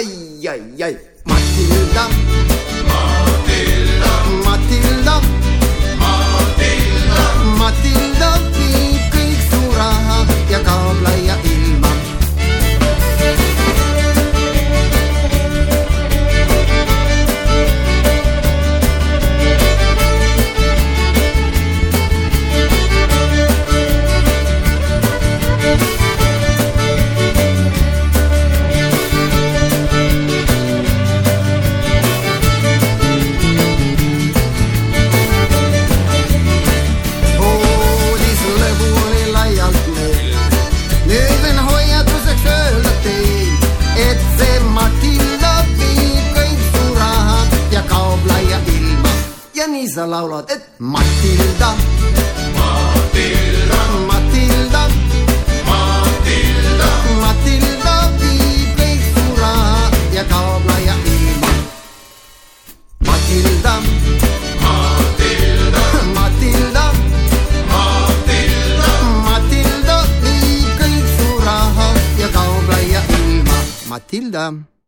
ai ai ai. Matilda, Matilda, Matilda, Matilda, Matilda viib kõik su raha ja kaob laia ilma. Ja nii sa laulad, et Matilda, Matilda, Matilda, Matilda, Matilda viib kõik su raha ja kaob laia ilma. Matilda, Matilda, Matilda, Matilda, Matilda viib kõik su raha ja kaob laia ilma. Matilda.